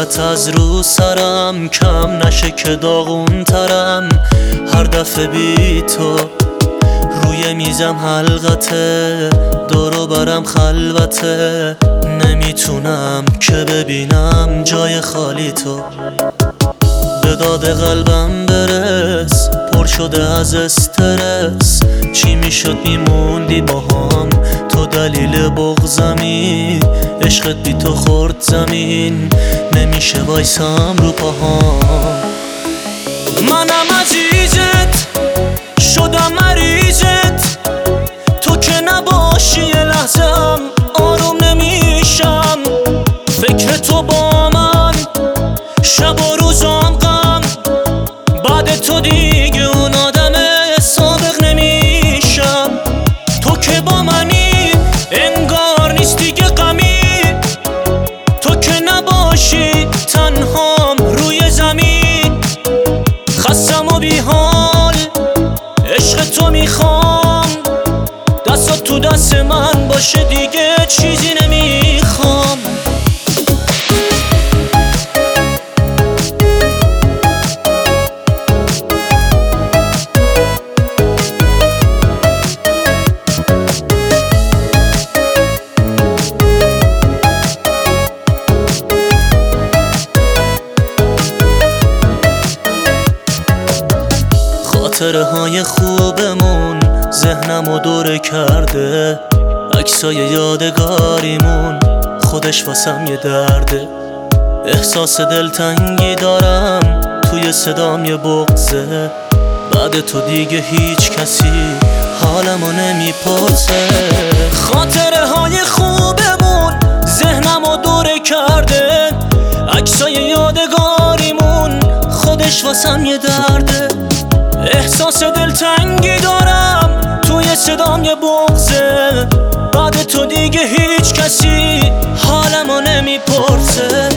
صورت از رو سرم کم نشه که داغون ترم. هر دفعه بی تو روی میزم حلقته، دورو برم خلوته، نمیتونم که ببینم جای خالی تو. به داد قلبم برس، پر شده از استرس، چی میشد میموندی با هم، تو دلیل بغضمی، عشقت بی تو خورد زمین، نمیشه وایسم رو پاهام. منم عزیزت شدم مریضت، تو که نباشی یه لحظم آروم نمیشم. فکر تو با من شب و روزام غم، بعد تو دیگه اون آدم سابق نمیشم. تو که با منی انگار نیست دیگه غمی، تو که نباشی تنهام روی زمین. خستم و بی حال عشق تو میخوام، دستات تو دست من باشه دیگه چیزی نمیخوام. خاطره های خوبمون ذهنمو دوره کرده، عکسای یادگاریمون خودش واسم یه درده. احساس دلتنگی دارم توی صدام یه بغضه، بعد تو دیگه هیچ کسی حالمو نمیپرسه. خاطره های خوبمون ذهنمو دوره کرده، عکسای یادگاریمون خودش واسم یه درده. احساس دلتنگی دارم توی صدام یه بغضه، بعد تو دیگه هیچ کسی حالمو نمیپرسه.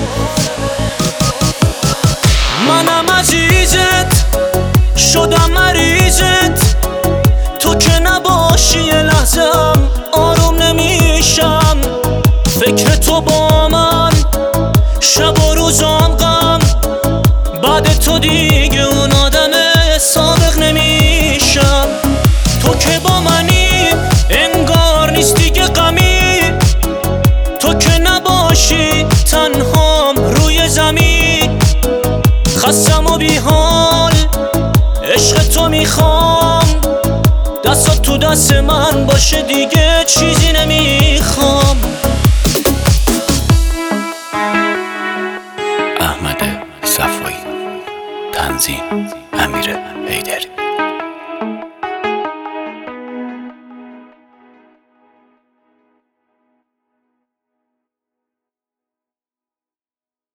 منم عزیزت شدم مریضت، تو که نباشی یه لحظم آروم نمیشم. فکر تو با من شب و روزام غم، بعد تو دیگه اون آدم سابق نمیشم. تو که با منی انگار نیست دیگه غمی، تو که نباشی تنهام روی زمین. خستم و بی حال عشق تو میخوام، دستات تو دست من باشه دیگه چیزی نمیخوام.